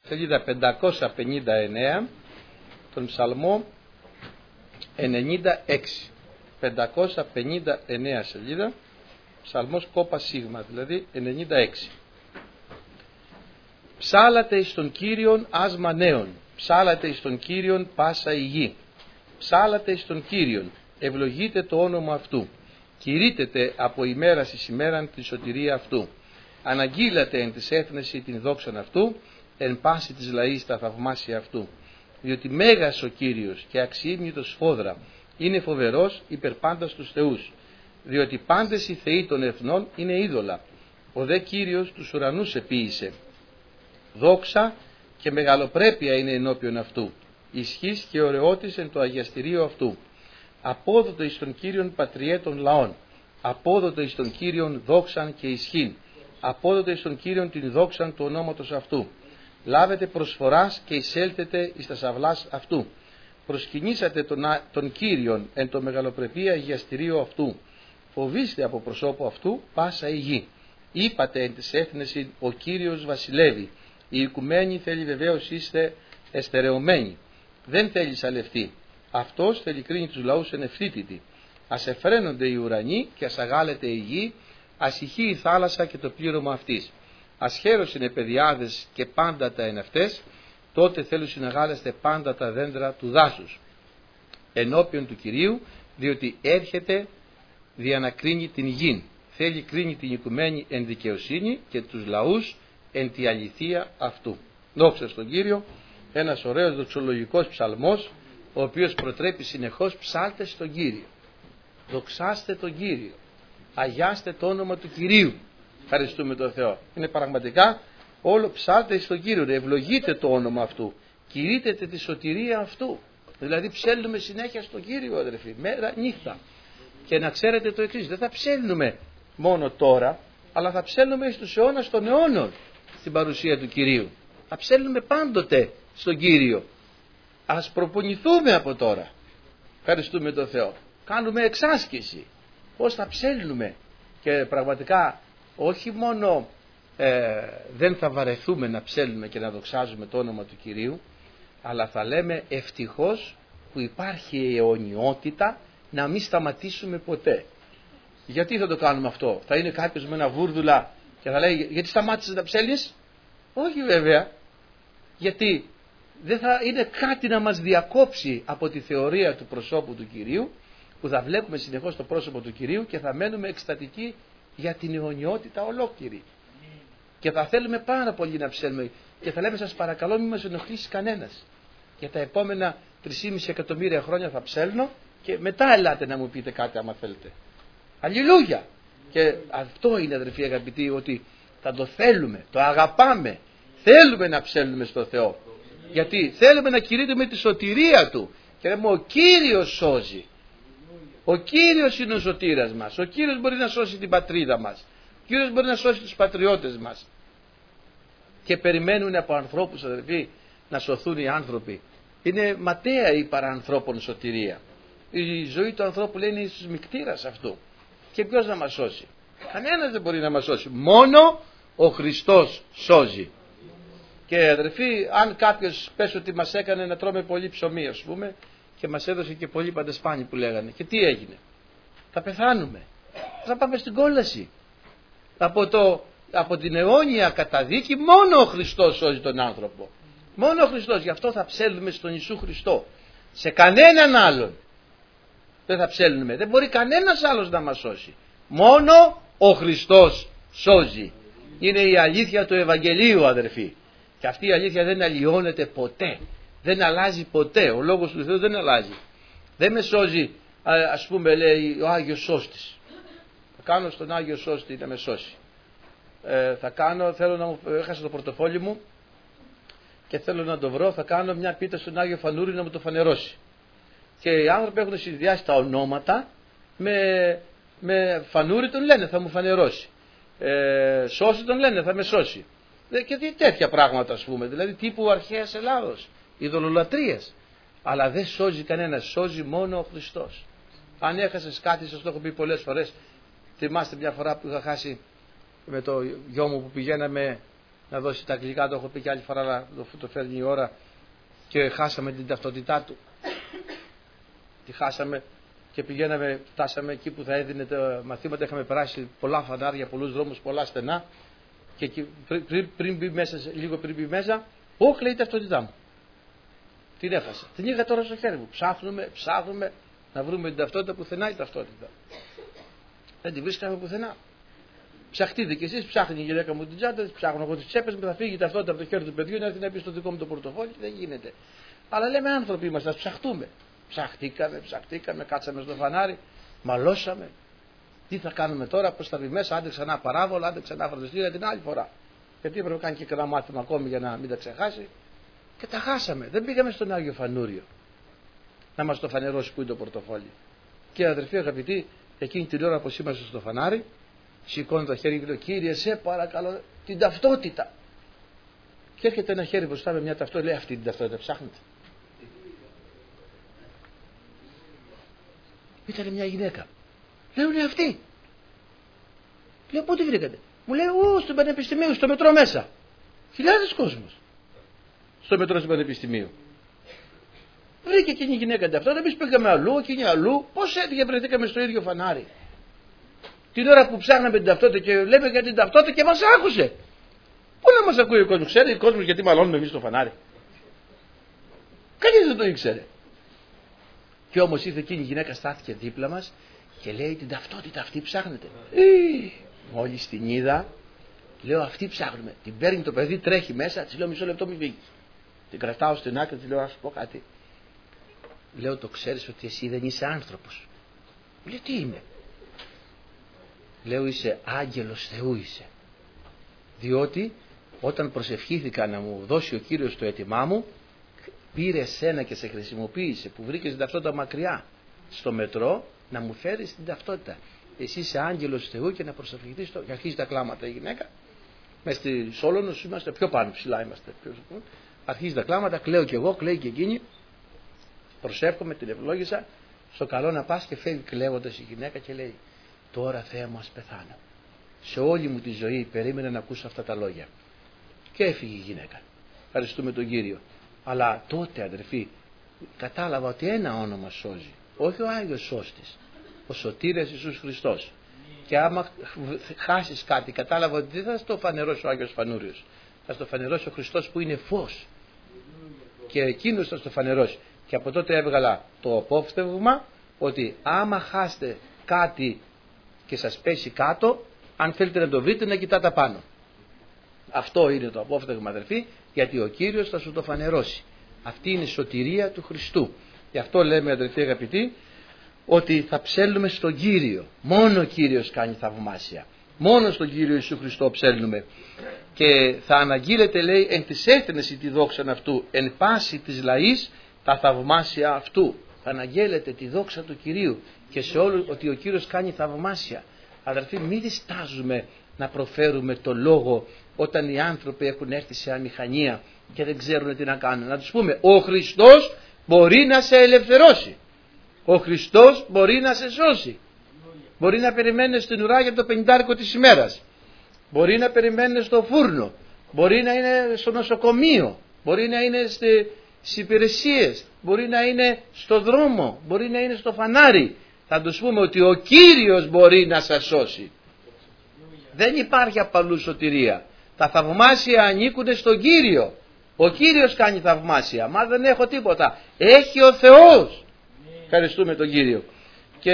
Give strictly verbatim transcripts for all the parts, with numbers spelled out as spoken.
σελίδα πεντακόσια πενήντα εννέα, τον ψαλμό ενενήντα έξι. πεντακόσια πενήντα εννέα σελίδα, ψαλμός κόπα σίγμα, δηλαδή ενενήντα έξι. Ψάλατε εις τον Κύριον άσμα νέων, ψάλατε εις τον Κύριον πάσα η γη. Ψάλατε εις τον Κύριον, ευλογείτε το όνομα αυτού. Κηρύτετε από ημέρας εις ημέραν τη σωτηρία αυτού. Αναγγείλατε εν της έθνεση την δόξαν αυτού, εν πάση της λαής τα θαυμάσια αυτού. Διότι μέγας ο Κύριος και αξιήμνητος σφόδρα, είναι φοβερός υπερπάντας τους θεούς. Διότι πάντες οι θεοί των εθνών είναι είδωλα. Ο δε Κύριος τους ουρανούς επίησε. Δόξα και μεγαλοπρέπεια είναι ενώπιον αυτού. Ισχύς και ωραιότης εν το αγιαστηρίο αυτού. Απόδοτο εις τον Κύριον πατριέτων λαών. Απόδοτο εις τον Κύριον δόξαν και ισχύν. Απόδοτο εις τον Κύριον την δόξαν του ονόματος αυτού. Λάβετε προσφοράς και εισέλθετε εις τα σαυλάς αυτού. Προσκυνήσατε τον, τον Κύριον εν το μεγαλοπρεπία αγιαστηρίο αυτού. Φοβήστε από προσώπου αυτού πάσα η γη. Είπατε εν της έθνεση ο Κύριος βασιλεύει. Η οικουμένη θέλει βεβαίως είστε εστερεωμένοι. Δεν θέλει σαλευτεί. Αυτός θέλει κρίνει τους λαούς εν ευθύτητη. Ας εφραίνονται οι ουρανοί και ας αγάλεται η γη, ας ηχεί η θάλασσα και το πλήρωμα αυτής. Ας χαίρωσιν οι παιδιάδες και πάντα τα εν αυτές, τότε θέλουν συναγάλεστε πάντα τα δέντρα του δάσους. Ενώπιον του Κυρίου, διότι έρχεται δια να κρίνει την γην. Θέλει κρίνει την οικουμένη εν δικαιοσύνη και τους λαούς εν τη αληθεία αυτού. Δόξα στον Κύριο, ένας ωραίος δοξολογικός ψαλμός, ο οποίος προτρέπει συνεχώς ψάλτε στον Κύριο. Δοξάστε τον Κύριο. Αγιάστε το όνομα του Κυρίου. Ευχαριστούμε τον Θεό. Είναι πραγματικά όλο ψάλτε στον Κύριο. Ευλογείτε το όνομα αυτού. Κηρύτετε τη σωτηρία αυτού. Δηλαδή ψέλνουμε συνέχεια στον Κύριο, αδερφοί. Μέρα νύχτα. Και να ξέρετε το εξής. Δεν θα ψέλνουμε μόνο τώρα, αλλά θα ψέλνουμε στους αιώνας των αιώνων στην παρουσία του Κυρίου. Θα ψέλνουμε πάντοτε στον Κύριο. Ας προπονηθούμε από τώρα. Ευχαριστούμε τον Θεό. Κάνουμε εξάσκηση. Πώς θα ψέλνουμε. Και πραγματικά όχι μόνο ε, δεν θα βαρεθούμε να ψέλνουμε και να δοξάζουμε το όνομα του Κυρίου, αλλά θα λέμε ευτυχώς που υπάρχει η αιωνιότητα, να μην σταματήσουμε ποτέ. Γιατί θα το κάνουμε αυτό? Θα είναι κάποιος με ένα βούρδουλα και θα λέει γιατί σταμάτησες να ψέλνεις? Όχι βέβαια. Γιατί δεν θα είναι κάτι να μας διακόψει από τη θεωρία του προσώπου του Κυρίου, που θα βλέπουμε συνεχώς το πρόσωπο του Κυρίου και θα μένουμε εκστατικοί για την αιωνιότητα ολόκληρη. Και θα θέλουμε πάρα πολύ να ψέλνουμε και θα λέμε σας παρακαλώ μην μας ενοχλήσει κανένας. Για τα επόμενα τρία κόμμα πέντε εκατομμύρια χρόνια θα ψέλνω και μετά ελάτε να μου πείτε κάτι άμα θέλετε. Αλληλούια! Και αυτό είναι, αδερφοί αγαπητοί, ότι θα το θέλουμε, το αγαπάμε. Θέλουμε να ψέλνουμε στο Θεό. Γιατί θέλουμε να κηρύττουμε τη σωτηρία Του. Και λέμε ο Κύριος σώζει. Ο Κύριος είναι ο σωτήρας μας. Ο Κύριος μπορεί να σώσει την πατρίδα μας. Ο Κύριος μπορεί να σώσει τους πατριώτες μας. Και περιμένουν από ανθρώπους, αδερφοί, να σωθούν οι άνθρωποι. Είναι ματαία η παρανθρώπων σωτηρία. Η ζωή του ανθρώπου λέει είναι εις μικτήρας αυτού. Και ποιος να μας σώσει? Κανένας δεν μπορεί να μας σώσει. Μόνο ο Χριστός σώζει. Και αδερφοί, αν κάποιος πες ότι μας έκανε να τρώμε πολύ ψωμί, ας πούμε, και μας έδωσε και πολύ παντεσπάνι που λέγανε, και τι έγινε? Θα πεθάνουμε. Θα πάμε στην κόλαση. Από, το, από την αιώνια καταδίκη μόνο ο Χριστός σώζει τον άνθρωπο. Μόνο ο Χριστός. Γι' αυτό θα ψέλνουμε στον Ιησού Χριστό. Σε κανέναν άλλον δεν θα ψέλνουμε. Δεν μπορεί κανένας άλλος να μας σώσει. Μόνο ο Χριστός σώζει. Είναι η αλήθεια του Ευαγγελίου, αδερφοί. Και αυτή η αλήθεια δεν αλλοιώνεται ποτέ. Δεν αλλάζει ποτέ. Ο λόγος του Θεού δεν αλλάζει. Δεν με σώζει, ας πούμε, λέει ο Άγιος Σώστης. Θα κάνω στον Άγιο Σώστη να με σώσει. Ε, θα κάνω, θέλω να μου, έχασα το πορτοφόλι μου και θέλω να το βρω. Θα κάνω μια πίτα στον Άγιο Φανούρι να μου το φανερώσει. Και οι άνθρωποι έχουν συνδυάσει τα ονόματα με, με Φανούρι τον λένε θα μου φανερώσει. Ε, σώση τον λένε θα με σώσει. Και τι τέτοια πράγματα, ας πούμε, δηλαδή τύπου αρχαίας Ελλάδος, ειδωλολατρίες. Αλλά δεν σώζει κανένας, σώζει μόνο ο Χριστός. Αν έχασες κάτι, σας το έχω πει πολλές φορές. Θυμάστε μια φορά που είχα χάσει με το γιο μου που πηγαίναμε να δώσει τα αγγλικά, το έχω πει και άλλη φορά, αλλά το φέρνει η ώρα, και χάσαμε την ταυτότητά του. Τη χάσαμε και πηγαίναμε, φτάσαμε εκεί που θα έδινε τα μαθήματα, είχαμε περάσει πολλά φανάρια, πολλούς δρόμους, πολλά στενά, και εκεί, πριν, πριν μπει μέσα, λίγο πριν μπει μέσα, όχι, λέει, η ταυτότητά μου. Την έφασα. Την είχα τώρα στο χέρι μου. Ψάχνουμε, ψάχνουμε να βρούμε την ταυτότητα, πουθενά η ταυτότητα. Δεν τη βρίσκαμε πουθενά. Ψαχτείτε κι εσείς, ψάχνει η γυναίκα μου την τσάντα, ψάχνω εγώ τις τσέπες μου, θα φύγει η ταυτότητα από το χέρι του παιδιού, να έρθει να πει στο δικό μου το πορτοφόλι, δεν γίνεται. Αλλά λέμε, άνθρωποι είμαστε, ας ψαχτούμε. Ψαχτήκαμε, ψαχτήκαμε, κάτσαμε στο φανάρι, μαλώσαμε. Τι θα κάνουμε τώρα, πώς θα μπει μέσα, άντε ξανά παράβολα, άντε ξανά φροντιστήρια την άλλη φορά. Γιατί έπρεπε να κάνει και ένα μάθημα ακόμη για να μην τα ξεχάσει. Και τα χάσαμε. Δεν πήγαμε στον Άγιο Φανούριο να μας το φανερώσει που είναι το πορτοφόλι. Και αδερφοί αγαπητοί, εκείνη την ώρα που είμαστε στο φανάρι, σηκώνω το χέρι και λέω, Κύριε, σε παρακαλώ, την ταυτότητα. Και έρχεται ένα χέρι μπροστά με μια ταυτότητα, λέει, αυτή την ταυτότητα ψάχνετε. Ήταν μια γυναίκα. Λέω, είναι αυτή. Λέω, πού τη βρήκατε? Μου λέει, ου, στο πανεπιστημίο, στο μετρό μέσα. Χιλιάδες κόσμος στο μετρό του πανεπιστημίου. Βρήκε εκείνη η γυναίκα ταυτότητα, εμείς πήγαμε αλλού, εκείνη αλλού. Πώς έτυχε βρεθήκαμε στο ίδιο φανάρι? Την ώρα που ψάχναμε την ταυτότητα και λέμε για την ταυτότητα και μας άκουσε. Πού να μας ακούει ο κόσμος? Ξέρει ο κόσμος γιατί μαλώνουμε εμείς στο φανάρι? Κανείς δεν το ήξερε. Και όμως ήρθε εκείνη η γυναίκα, στάθηκε δίπλα μας και λέει, την ταυτότητα αυτή ψάχνετε? Ε, μόλις την είδα, λέω, αυτή ψάχνουμε. Την παίρνει το παιδί, τρέχει μέσα, της λέω, μισό λεπτό μη φύγεις. Την κρατάω στην άκρη, της λέω, να σου πω κάτι. Λέω, το ξέρεις ότι εσύ δεν είσαι άνθρωπος? Μου λέει, τι είμαι? Λέω, είσαι άγγελος Θεού είσαι. Διότι όταν προσευχήθηκα να μου δώσει ο Κύριος το αίτημά μου, πήρε σένα και σε χρησιμοποίησε που βρήκες την ταυτότητα μακριά στο μετρό να μου φέρεις την ταυτότητα. Εσύ είσαι άγγελος Θεού και να προσευχηθείς. Το... Και αρχίζει τα κλάματα η γυναίκα. Μες στη Σόλωνος είμαστε πιο πάνω, ψηλά είμαστε. Αρχίζει τα κλάματα, κλαίω κι εγώ, κλαίει και εκείνη. Προσεύχομαι, την ευλόγησα. Στο καλό να πας, και φεύγει κλαίγοντας η γυναίκα και λέει, τώρα Θεέ μου, ας πεθάνω. Σε όλη μου τη ζωή περίμενα να ακούσω αυτά τα λόγια. Και έφυγε η γυναίκα. Ευχαριστούμε τον Κύριο. Αλλά τότε, αδερφοί, κατάλαβα ότι ένα όνομα σώζει. Όχι ο Άγιος Σώστης, ο Σωτήρας Ιησούς Χριστός. Και άμα χάσεις κάτι, κατάλαβα ότι δεν θα στο φανερώσει ο Άγιος Φανούριος. Θα στο φανερώσει ο Χριστός που είναι φως. Και εκείνος θα στο φανερώσει. Και από τότε έβγαλα το απόφθεγμα ότι άμα χάσετε κάτι και σας πέσει κάτω, αν θέλετε να το βρείτε, να κοιτάτε πάνω. Αυτό είναι το απόφθεγμα, αδερφοί, γιατί ο Κύριος θα σου το φανερώσει. Αυτή είναι η σωτηρία του Χριστού. Γι' αυτό λέμε, αδερφοί αγαπητοί, ότι θα ψέλνουμε στον Κύριο. Μόνο ο Κύριος κάνει θαυμάσια. Μόνο στον Κύριο Ιησού Χριστό ψέλνουμε. Και θα αναγγείλετε, λέει, εν της έθνεση τη δόξα αυτού, εν πάση της λαής τα θαυμάσια αυτού. Θα αναγγέλλετε τη δόξα του Κυρίου και σε όλο ότι ο Κύριος κάνει θαυμάσια. Αδερφοί, μην διστάζουμε να προφέρουμε το λόγο όταν οι άνθρωποι έχουν έρθει σε αμηχανία και δεν ξέρουν τι να κάνουν. Να τους πούμε, ο Χριστός μπορεί να σε ελευθερώσει. Ο Χριστός μπορεί να σε σώσει. Μπορεί να περιμένεις στην ουρά για το πενηντάρικο της ημέρας. Μπορεί να περιμένεις στο φούρνο. Μπορεί να είναι στο νοσοκομείο. Μπορεί να είναι στις υπηρεσίες. Μπορεί να είναι στο δρόμο. Μπορεί να είναι στο φανάρι. Θα τους πούμε ότι ο Κύριος μπορεί να σας σώσει. Δεν υπάρχει απαλού σωτηρία. Τα θαυμάσια ανήκουν στον Κύριο. Ο Κύριος κάνει θαυμάσια. Μα δεν έχω τίποτα. Έχει ο Θεός. Ευχαριστούμε τον Κύριο. Και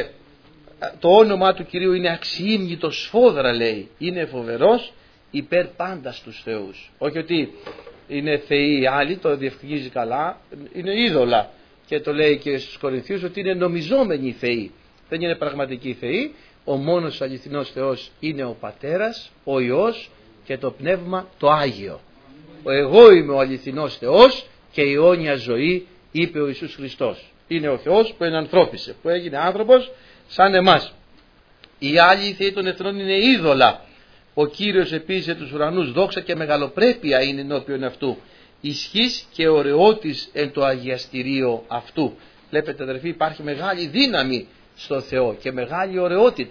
το όνομα του Κυρίου είναι αξιήμνητο σφόδρα, λέει. Είναι φοβερός υπέρ πάντα στους θεούς. Όχι ότι είναι θεοί οι άλλοι, το διευκρινίζει καλά. Είναι είδωλα. Και το λέει και στους Κορινθίους ότι είναι νομιζόμενοι θεοί. Δεν είναι πραγματικοί θεοί. Ο μόνος αληθινός Θεός είναι ο Πατέρας, ο Υιός και το Πνεύμα το Άγιο. Εγώ είμαι ο αληθινός Θεός και η αιώνια ζωή, είπε ο Ιησούς Χριστός. Είναι ο Θεός που ενανθρώπισε, που έγινε άνθρωπος σαν εμάς. Οι άλλοι θεοί των εθνών είναι είδωλα. Ο Κύριος επίσης τους ουρανούς δόξα και μεγαλοπρέπεια είναι ενώπιον αυτού. Ισχύς και ωραιότης εν το αγιαστηρίο αυτού. Βλέπετε, αδερφοί, υπάρχει μεγάλη δύναμη στο Θεό και μεγάλη ωραιότητα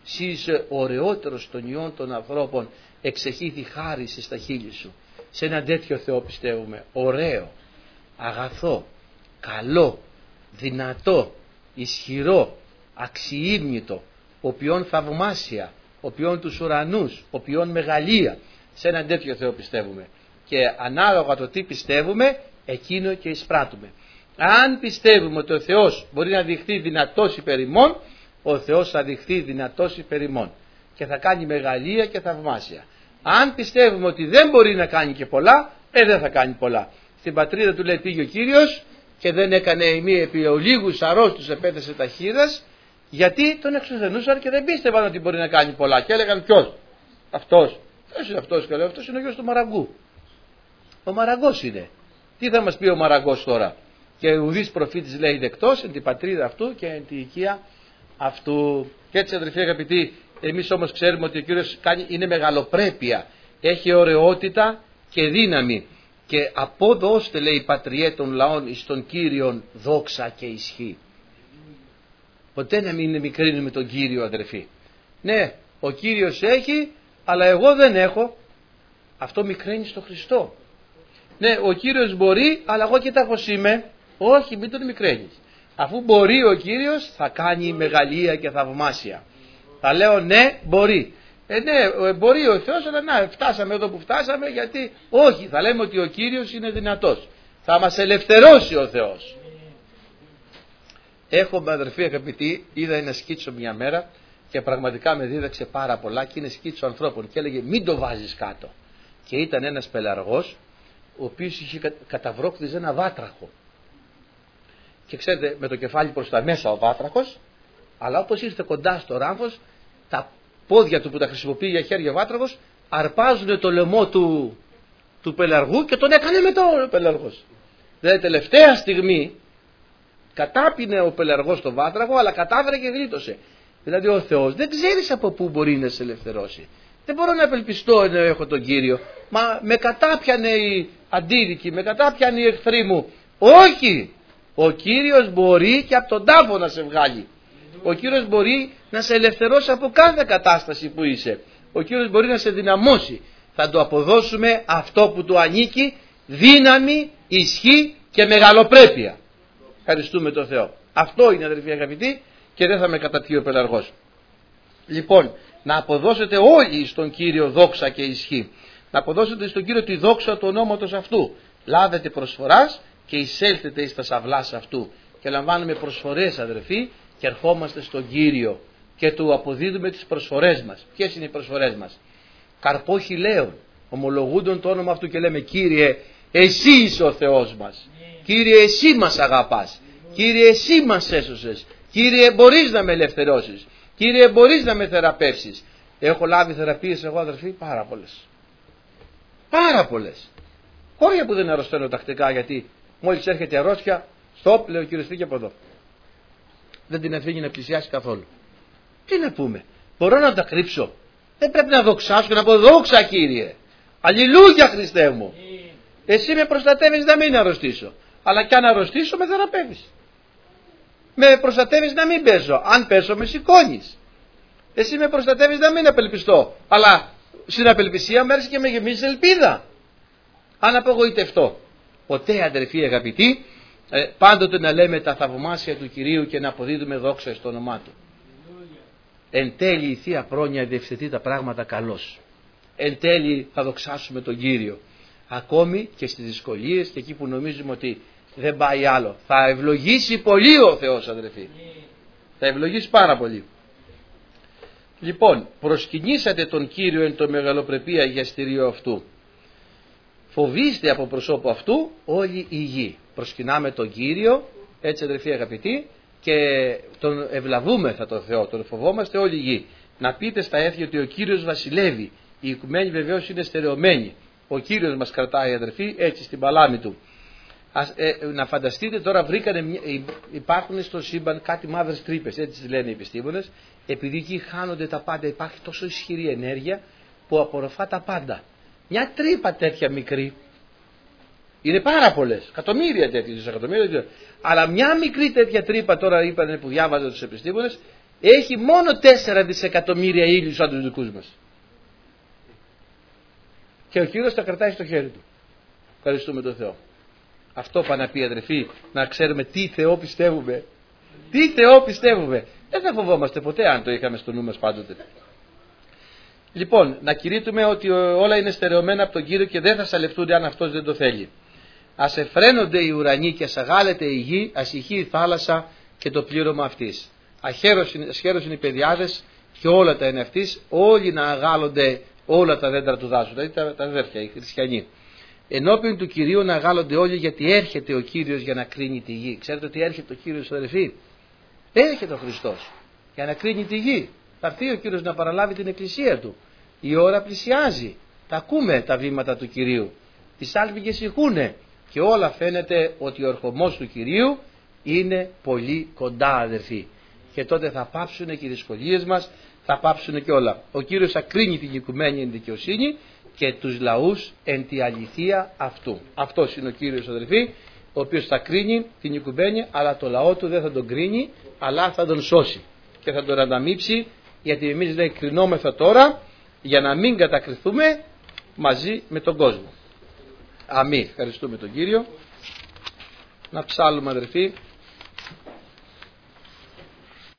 Σεις ωραιότερος των ιών των ανθρώπων, εξεχήθη χάρις στα χείλη σου. Σε ένα τέτοιο Θεό πιστεύουμε, ωραίο, αγαθό, καλό, δυνατό, ισχυρό, αξιήμνητο, οποίον θαυμάσια, οποίον τους ουρανούς, οποίον μεγαλεία. Σε έναν τέτοιο Θεό πιστεύουμε. Και ανάλογα το τι πιστεύουμε, εκείνο και εισπράττουμε. Αν πιστεύουμε ότι ο Θεός μπορεί να δειχθεί δυνατός υπέρ ημών, ο Θεός θα δειχθεί δυνατός υπέρ ημών και θα κάνει μεγαλεία και θαυμάσια. Αν πιστεύουμε ότι δεν μπορεί να κάνει και πολλά, ε, δεν θα κάνει πολλά. Στην πατρίδα του λέει πήγε ο Κύριος και δεν έκανε ημί επί ολίγους αρρώστους επέθεσε τα χείδας, γιατί τον εξουθενούσαν και δεν πίστευαν ότι μπορεί να κάνει πολλά. Και έλεγαν ποιος? Αυτός. Ποιος είναι αυτός? Και λέω, αυτός είναι ο γιος του Μαραγκού. Ο Μαραγκός είναι. Τι θα μας πει ο Μαραγκός τώρα? Και ουδής προφήτης λέει δεκτός εν την πατρίδα αυτού και εν την οικία αυτού. Και έτσι, αδελφοί αγαπητοί, εμείς όμως ξέρουμε ότι ο Κύριος κάνει, είναι μεγαλοπρέπεια, έχει ωραιότητα και δύναμη. Και απόδοστε, λέει, πατριέ των λαών εις τον Κύριον δόξα και ισχύ. Ποτέ να μην μικρύνουμε τον Κύριο, αδερφοί. Ναι, ο Κύριος έχει, αλλά εγώ δεν έχω. Αυτό μικραίνει στο Χριστό. Ναι, ο Κύριος μπορεί, αλλά εγώ κοιτάξω είμαι. Όχι, μην τον μικραίνεις. Αφού μπορεί ο Κύριος, θα κάνει μεγαλεία και θαυμάσια. Θα λέω ναι, μπορεί. Ε, ναι, μπορεί ο Θεός, αλλά να, φτάσαμε εδώ που φτάσαμε, γιατί όχι, θα λέμε ότι ο Κύριος είναι δυνατός. Θα μας ελευθερώσει ο Θεός. Έχω, αδερφοί αγαπητοί, είδα ένα σκίτσο μια μέρα και πραγματικά με δίδαξε πάρα πολλά και είναι σκίτσο ανθρώπων και έλεγε μην το βάζεις κάτω. Και ήταν ένας πελαργός ο οποίος είχε καταβρόκτιζε ένα βάτραχο. Και ξέρετε, με το κεφάλι προς τα μέσα ο βάτραχος, αλλά όπως ήρθε κοντά στο ράμφος, τα πόδια του που τα χρησιμοποιεί για χέρια βάτραχος αρπάζουν το λαιμό του, του πελαργού και τον έκανε μετά ο πελαργός. Δηλαδή τελευταία στιγμή κατάπινε ο πελαργός το βάτραχο, αλλά κατάφερε και γλίτωσε. Δηλαδή ο Θεός δεν ξέρεις από πού μπορεί να σε ελευθερώσει. Δεν μπορώ να απελπιστώ ενώ έχω τον Κύριο. Μα με κατάπιανε οι αντίδικοι, με κατάπιανε οι εχθροί μου. Όχι! Ο Κύριος μπορεί και από τον τάφο να σε βγάλει. Ο Κύριος μπορεί να σε ελευθερώσει από κάθε κατάσταση που είσαι. Ο Κύριος μπορεί να σε δυναμώσει. Θα του αποδώσουμε αυτό που του ανήκει, δύναμη, ισχύ και μεγαλοπρέπεια. Ευχαριστούμε τον Θεό. Αυτό είναι, αδελφοί αγαπητοί, και δεν θα με κατατιεί ο πελαργός. Λοιπόν, να αποδώσετε όλοι στον Κύριο δόξα και ισχύ. Να αποδώσετε στον Κύριο τη δόξα του ονόματος αυτού. Λάβετε προσφοράς και εισέλθετε εις τα σαυλάς αυτού. Και λαμβάνουμε προσφορές, αδελφοί, και ερχόμαστε στον Κύριο και του αποδίδουμε τις προσφορές μας. Ποιες είναι οι προσφορές μας? Καρπό χιλέων, ομολογούντον το όνομα αυτού και λέμε Κύριε, εσύ είσαι ο Θεός μας. Κύριε, εσύ μας αγαπάς. Κύριε, εσύ μας έσωσες. Κύριε, μπορείς να με ελευθερώσεις. Κύριε, μπορείς να με θεραπεύσεις. Έχω λάβει θεραπείες εγώ, αδερφοί, πάρα πολλές. Πάρα πολλές. Χώρια που δεν αρρωσταίνω τακτικά, γιατί μόλις έρχεται αρρώστια, στοπ, λέει ο Κύριος, φύγε από εδώ. Δεν την αφήνει να πλησιάσει καθόλου. Τι να πούμε, μπορώ να τα κρύψω? Δεν πρέπει να δοξάσω και να πω δόξα Κύριε. Αλληλούια Χριστέ μου. Εσύ με προστατεύεις να μην αρρωστήσω. Αλλά κι αν αρρωστήσω με θεραπεύεις. Με προστατεύεις να μην πέσω. Αν πέσω με σηκώνεις. Εσύ με προστατεύεις να μην απελπιστώ. Αλλά στην απελπισία μου έρχεσαι και με γεμίζεις ελπίδα. Αν απογοητευτώ. Ποτέ, αδερφοί αγαπητοί, ε, πάντοτε να λέμε τα θαυμάσια του Κυρίου και να αποδίδουμε δόξα στο όνομά Του. Εν τέλει η Θεία Πρόνοια διευθετεί τα πράγματα καλώς. Εν τέλει θα δοξάσουμε τον Κύριο. Ακόμη και στις δυσκολίες και εκεί που νομίζουμε ότι δεν πάει άλλο. Θα ευλογήσει πολύ ο Θεός, αδερφοί. Θα ευλογήσει πάρα πολύ. Λοιπόν, προσκυνήσατε τον Κύριο εν το μεγαλοπρεπία γιαστηρίο αυτού. Φοβήστε από προσώπου αυτού όλη η γη. Προσκυνάμε τον Κύριο, έτσι αδερφοί αγαπητοί, και τον ευλαβούμε τον Θεό, τον φοβόμαστε όλη η γη. Να πείτε στα έθνη ότι ο Κύριος βασιλεύει. Η οικουμένη βεβαίως είναι στερεωμένη. Ο Κύριος μας κρατάει, αδερφοί, έτσι στην παλάμη Του. Ας, ε, να φανταστείτε τώρα, βρήκανε, υπάρχουν στο σύμπαν κάτι μαύρες τρύπες, έτσι τις λένε οι επιστήμονες, επειδή εκεί χάνονται τα πάντα, υπάρχει τόσο ισχυρή ενέργεια που απορροφά τα πάντα. Μια τρύπα τέτοια μικρή, είναι πάρα πολλές, εκατομμύρια τέτοιες, εκατομμύρια, αλλά μια μικρή τέτοια τρύπα, τώρα είπανε που διάβαζαν τους επιστήμονες, έχει μόνο τέσσερα δισεκατομμύρια ήλιους σαν τους δικούς μας. Και ο Κύριος τα κρατάει στο χέρι του. Ευχαριστούμε τον Θεό. Αυτό πάνε να πει, αδερφοί, να ξέρουμε τι Θεό πιστεύουμε. Τι Θεό πιστεύουμε. Δεν θα φοβόμαστε ποτέ αν το είχαμε στο νου μας πάντοτε. Λοιπόν, να κηρύττουμε ότι όλα είναι στερεωμένα από τον Κύριο και δεν θα σαλευτούνται αν Αυτός δεν το θέλει. Ας εφραίνονται οι ουρανοί και ας αγάλεται η γη, ας ηχεί η θάλασσα και το πλήρωμα αυτής. Ασχέρως είναι οι παιδιάδες και όλα τα είναι αυτής, όλοι να αγάλλονται όλα τα δέντρα του δάσου, δηλαδή τα, τα αδέρφια, οι χριστιανοί. Ενώπιον του Κυρίου να αγάλλονται όλοι, γιατί έρχεται ο Κύριος για να κρίνει τη γη. Ξέρετε ότι έρχεται ο Κύριος, αδερφοί? Έρχεται ο Χριστός για να κρίνει τη γη. Θα έρθει ο Κύριος να παραλάβει την εκκλησία του. Η ώρα πλησιάζει. Τα ακούμε τα βήματα του Κυρίου. Οι σάλπιγγες ηχούνε. Και όλα φαίνεται ότι ο ερχομός του Κυρίου είναι πολύ κοντά, αδερφοί. Και τότε θα πάψουν και οι δυσκολίες μας, θα πάψουν και όλα. Ο Κύριος θα κρίνει την οικουμένη εν δικαιοσύνη και τους λαούς εν τη αληθεία αυτού. Αυτός είναι ο Κύριος, αδερφοί, ο οποίος θα κρίνει την οικουμένη, αλλά το λαό του δεν θα τον κρίνει, αλλά θα τον σώσει και θα τον ανταμείψει, γιατί εμείς δεν κρινόμεθα τώρα για να μην κατακριθούμε μαζί με τον κόσμο. Αμήν. Ευχαριστούμε τον Κύριο. Να ψάλουμε, αδερφοί.